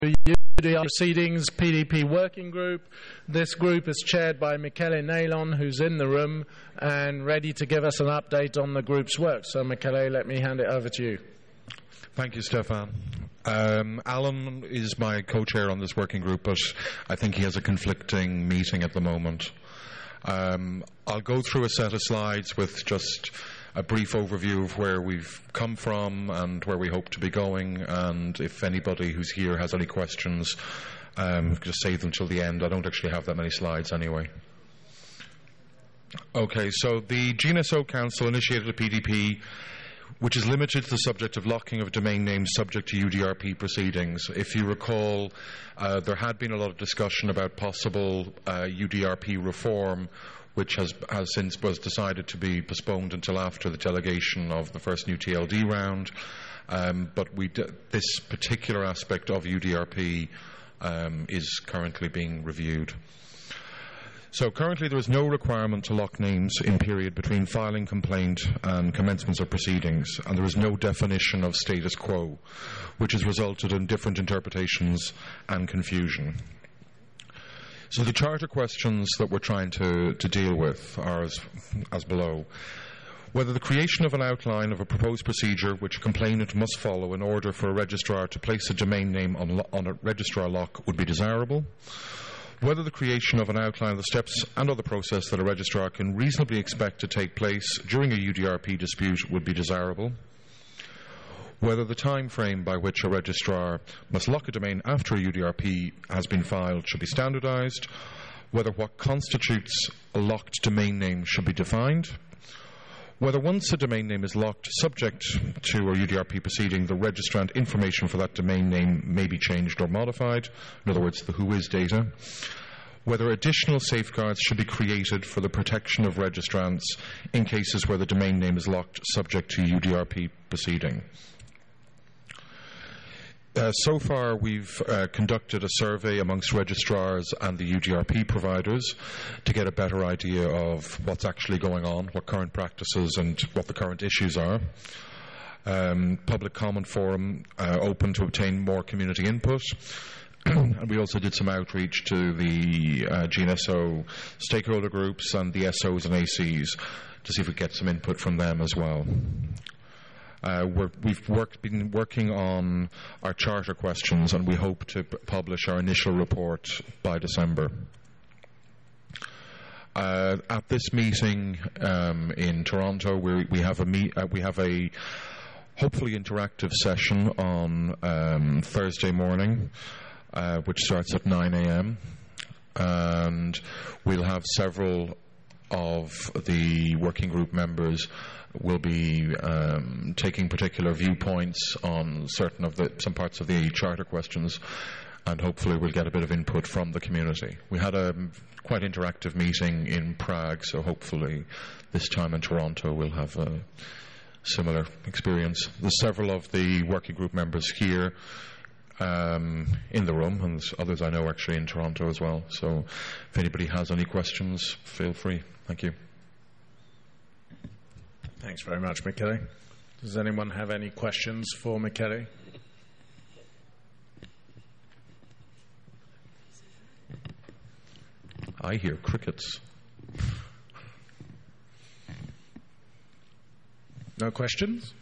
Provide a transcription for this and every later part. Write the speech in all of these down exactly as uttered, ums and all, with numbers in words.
U D R Proceedings P D P Working Group. This group is chaired by Michele Nailon, who's in the room and ready to give us an update on the group's work. So, Michele, let me hand it over to you. Thank you, Stefan. Um, Alan is my co-chair on this working group, but I think he has a conflicting meeting at the moment. Um, I'll go through a set of slides with just a brief overview of where we've come from and where we hope to be going, and if anybody who's here has any questions, um, just save them till the end. I don't actually have that many slides anyway. Okay, so the G N S O Council initiated a P D P which is limited to the subject of locking of domain names subject to U D R P proceedings. If you recall, uh, there had been a lot of discussion about possible uh, U D R P reform, which has, has since was decided to be postponed until after the delegation of the first new T L D round. Um, but we d this particular aspect of U D R P um, is currently being reviewed. So currently there is no requirement to lock names in period between filing complaint and commencement of proceedings, and there is no definition of status quo, which has resulted in different interpretations and confusion. So the charter questions that we're trying to, to deal with are as, as below. Whether the creation of an outline of a proposed procedure which a complainant must follow in order for a registrar to place a domain name on, on a registrar lock would be desirable. Whether the creation of an outline of the steps and other process that a registrar can reasonably expect to take place during a U D R P dispute would be desirable. Whether the time frame by which a registrar must lock a domain after a U D R P has been filed should be standardised. Whether what constitutes a locked domain name should be defined. Whether once a domain name is locked subject to a U D R P proceeding, the registrant information for that domain name may be changed or modified, in other words, the who is data. Whether additional safeguards should be created for the protection of registrants in cases where the domain name is locked subject to U D R P proceeding. Uh, so far, we've uh, conducted a survey amongst registrars and the U D R P providers to get a better idea of what's actually going on, what current practices and what the current issues are. Um, public comment forum uh, open to obtain more community input. And we also did some outreach to the uh, G N S O stakeholder groups and the S Os and A Cs to see if we get some input from them as well. Uh, we're, we've worked, been working on our charter questions, and we hope to p publish our initial report by December. Uh, at this meeting um, in Toronto, we, we have a meet, uh, we have a hopefully interactive session on um, Thursday morning, uh, which starts at nine A M and we'll have several of the working group members will be um, taking particular viewpoints on certain of the some parts of the charter questions, and hopefully we'll get a bit of input from the community. We had a quite interactive meeting in Prague, so hopefully this time in Toronto we'll have a similar experience. There's several of the working group members here um, in the room, and there's others I know actually in Toronto as well. So if anybody has any questions, feel free. Thank you. Thanks very much, Michele. Does anyone have any questions for Michele? I hear crickets. No questions?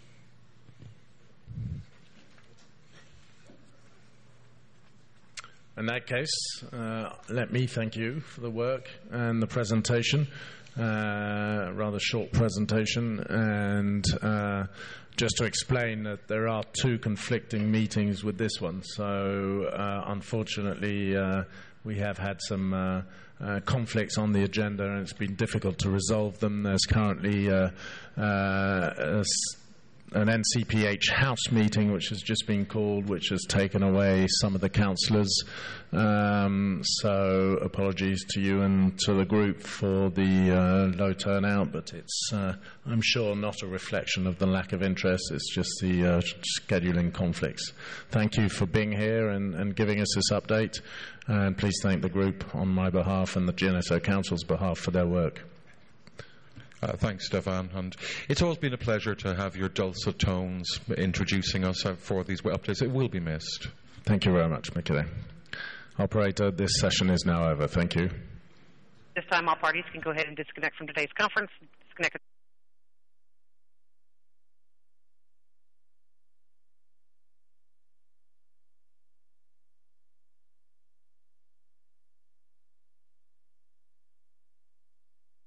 In that case, uh, let me thank you for the work and the presentation. Uh, rather short presentation, and uh, just to explain that there are two conflicting meetings with this one. So uh, unfortunately uh, we have had some uh, uh, conflicts on the agenda, and it's been difficult to resolve them. There's currently uh, uh, a an N C P H House meeting which has just been called, which has taken away some of the councillors. Um, so apologies to you and to the group for the uh, low turnout, but it's, uh, I'm sure, not a reflection of the lack of interest. It's just the uh, scheduling conflicts. Thank you for being here and, and giving us this update. And please thank the group on my behalf and the G N S O Council's behalf for their work. Uh, thanks, Stefan. And it's always been a pleasure to have your dulcet tones introducing us for these updates. It will be missed. Thank you very much, Michele. Operator, this session is now over. Thank you. This time, all parties can go ahead and disconnect from today's conference. Disconnect.